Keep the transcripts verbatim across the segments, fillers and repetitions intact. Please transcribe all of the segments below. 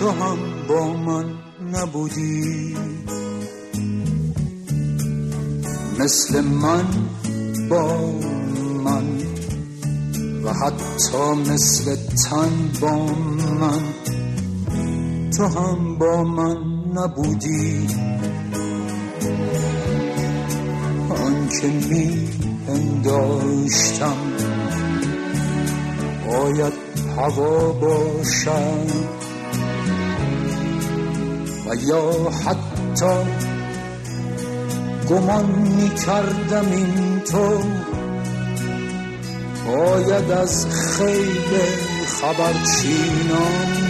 تو هم با من نبودی، مثل من با من و حتی مثل تن با من تو هم با من نبودی. آن که می پنداشتم باید هوا باشد و یا حتی گمان می کردم این تو باید از خیل خبرچینان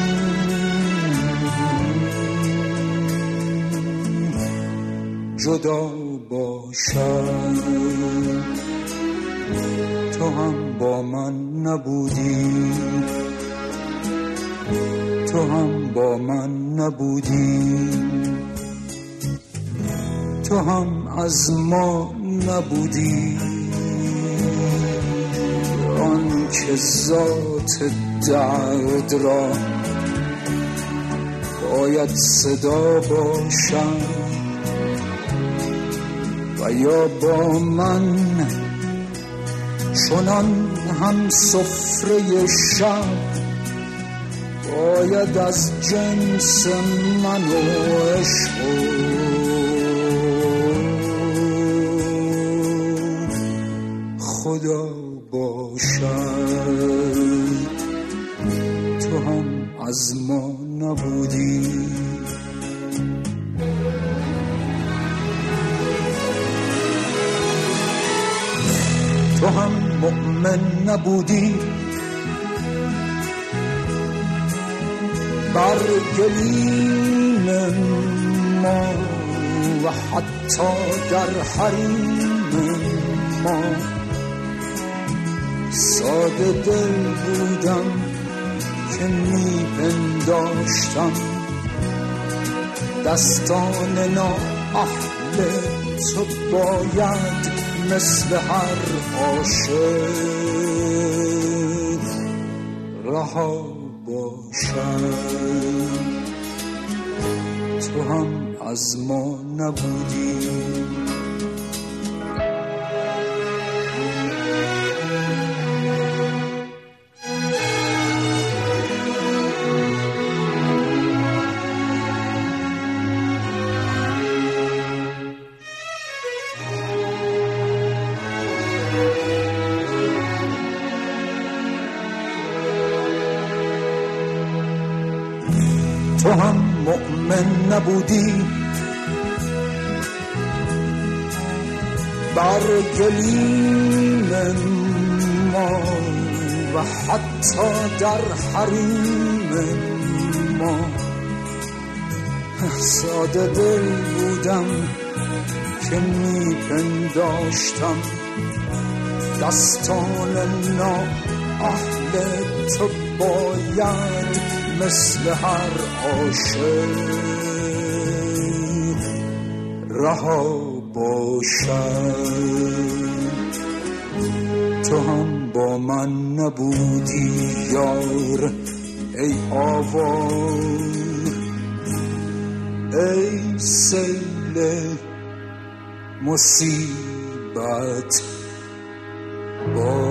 جدا باشد. تو هم با من نبودی، تو هم با من نبودی، تو هم از ما نبودی. آن که ذات درد را باید صدا باشد و یا با من چنان هم سفره شب باید از جنس من و عشق خدا باشد. تو هم از ما نبودی، تو هم مؤمن نبودی بر گلیم ما و حتی در حریم ما. ساده دل بودم که می پنداشتم دستان نااهل تو باید مثل هر عاشق رها باشد. تو هم از ما نبودی، تو هم مؤمن نبودی بر گلیم ما و حتی در حریم ما. ساده دل بودم که می پنداشتم دستان نااهل تو باید مثل هر عاشق رها باشد. تو هم با من نبودی یار ای آوار، ای سیل مصیبت با